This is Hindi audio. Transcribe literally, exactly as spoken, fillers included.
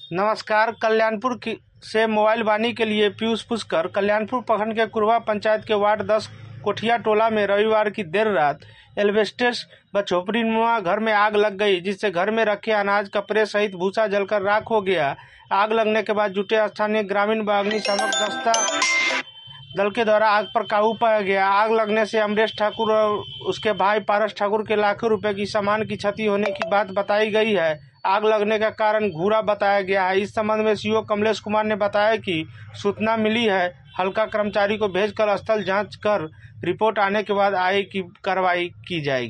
नमस्कार। कल्याणपुर की से मोबाइल वाणी के लिए पीयूष पुष्कर। कल्याणपुर प्रखंड के कुरवा पंचायत के वार्ड दस कोठिया टोला में रविवार की देर रात एल्वेस्टर व झोपड़ी नुमा घर में आग लग गई, जिससे घर में रखे अनाज, कपड़े सहित भूसा जलकर राख हो गया। आग लगने के बाद जुटे स्थानीय ग्रामीण व अग्निशामक दस्ता दल के द्वारा आग पर काबू पाया गया। आग लगने से अमरेश ठाकुर और उसके भाई पारस ठाकुर के लाखों रुपए की सामान की क्षति होने की बात बताई गई है। आग लगने का कारण घूरा बताया गया है। इस संबंध में सीओ कमलेश कुमार ने बताया कि सूचना मिली है, हल्का कर्मचारी को भेजकर स्थल जांच कर रिपोर्ट आने के बाद आगे की कार्रवाई की जाएगी।